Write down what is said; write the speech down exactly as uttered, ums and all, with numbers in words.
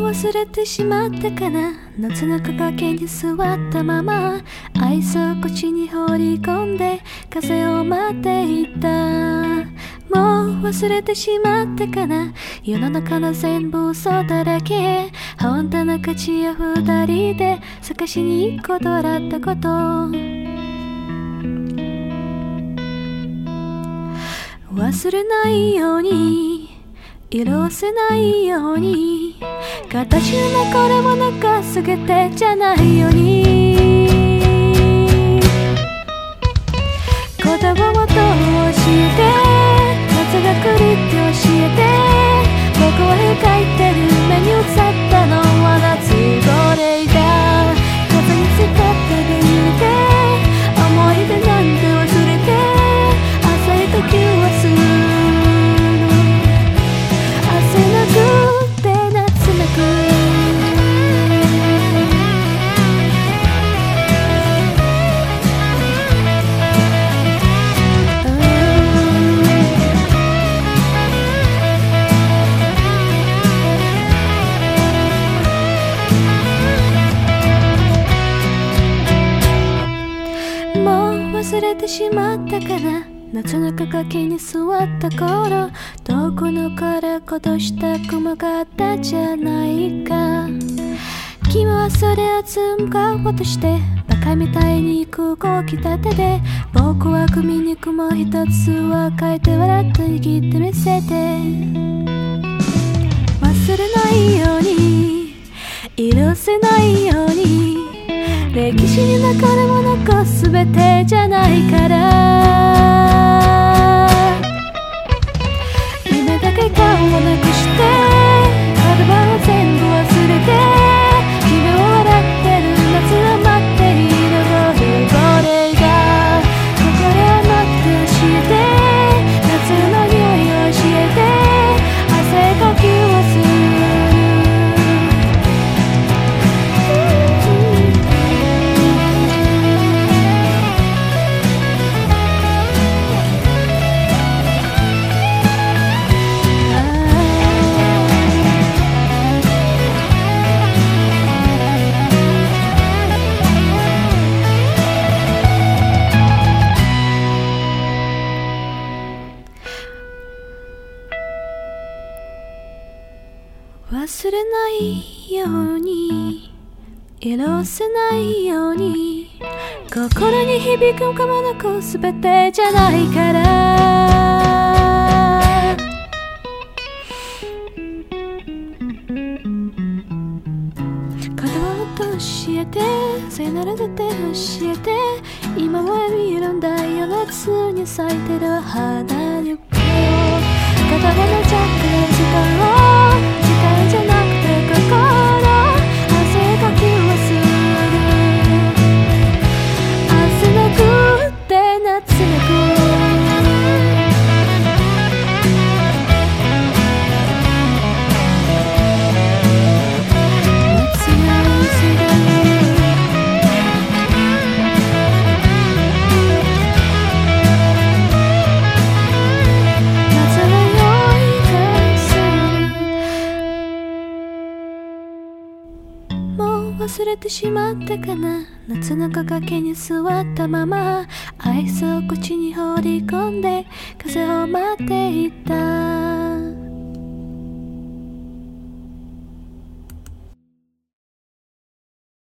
忘れてしまったかな。夏の木陰に座ったままアイスを口に放り込んで風を待っていた。もう忘れてしまったかな。世の中の全部嘘だらけ。本当の価値を二人で探しに行くことだったこと。忘れないように色褪せないように形の残るものが全てじゃないように言葉をどう教えて夏が来るって教えて僕は描いてる目に映ったのは夏ゴレだ風に使ったビールで思い出なんて忘れて浅い時はする忘れてしまったかな。夏の木陰に座った頃遠くのから落とした雲があったじゃないか。君はそれをつかおうとしてバカみたいに空港来たてで僕は首に雲一つは書いて笑って握って見せて忘れないように色褪せないように歴史に残るものが全てじゃないから夢だけ顔をなくして言葉を全部忘れて君を笑ってる夏を待っているゴレがここで待って教えて夏の匂いを教えて汗かきをする忘れないように色褪せないように心に響くものが全てじゃないから言葉を教えてさよならだって教えて今は見るんだよ夏に咲いてる花に片方のジャックの時間を時間じゃなくて心汗かきをする汗なくって夏なく忘れてしまったかな。夏の木陰に座ったままアイスを口に放り込んで風を待っていた。